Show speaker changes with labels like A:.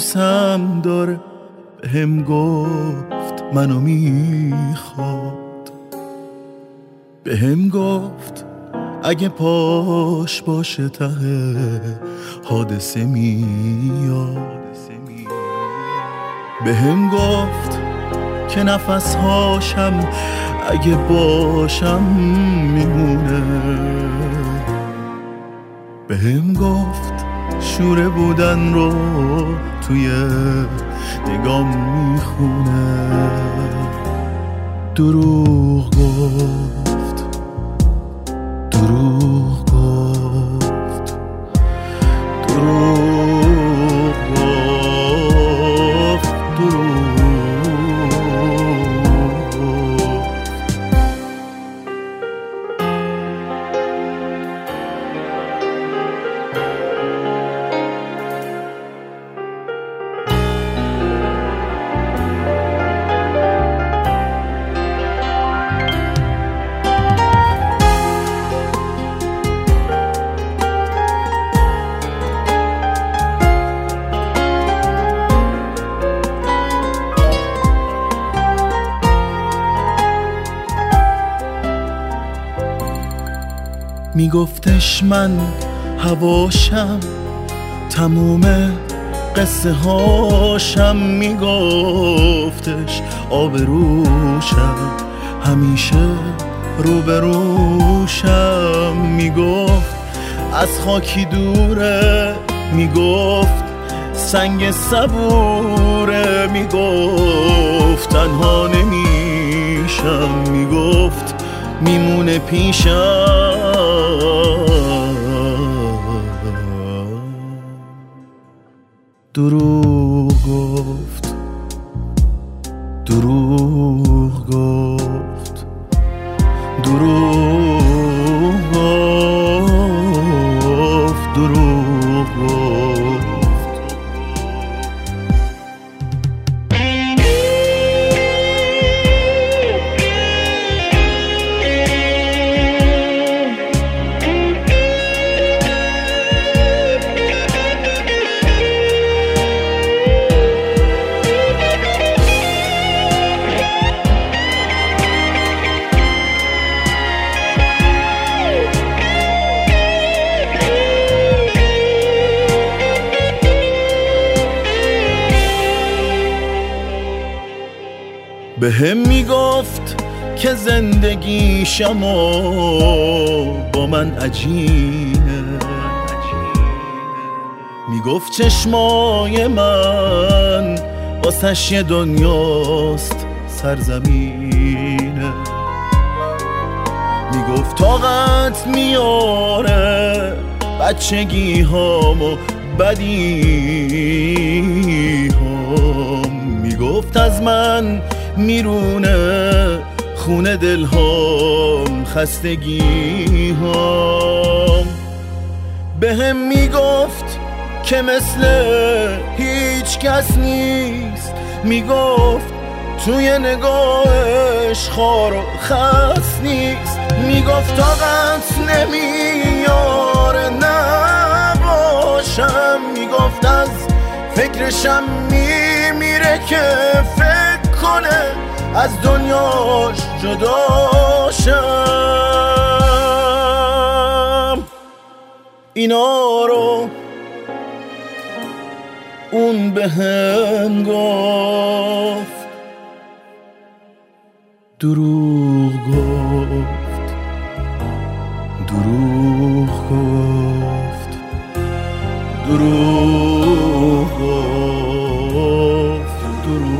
A: دوستم داره، بهم گفت منو میخواد، بهم گفت اگه پاش باشه ته حادثه میاد، بهم گفت که نفسهاشم اگه باشم میمونه، بهم گفت شوره بودن رو توی نگام میخونه. دروغ گفت، دروغ گفت، دروغ گفت، دروغ. میگفتش من هواشم، تموم قصه هاشم، میگفتش آبروشم، همیشه روبروشم، میگفت از خاکی دوره، میگفت سنگ صبوره، میگفت تنها نمیشم، میگفت میمونه پیشم. دروغ گفت، دروغ گفت، دروغ گفت، دروغ گفت. بهم میگفت که زندگیشم با من عجینه، میگفت چشمای من واسش یه دنیاست سرزمینه، میگفت طاقت میاره بچگی هامو بدی هام، میگفت از من میرونه خونه دل هام خستگی هام، بهم میگفت که مثل هیچ کس نیست، میگفت توی نگاهش خار و خس نیست، میگفت طاقت نمیاره نباشم، میگفت از فکرشم میمیره که فکر کنه از دنیاش جداشم. اینا رو اون بهم گفت، دروغ گفت، دروغ گفت، دروغ گفت، دروغ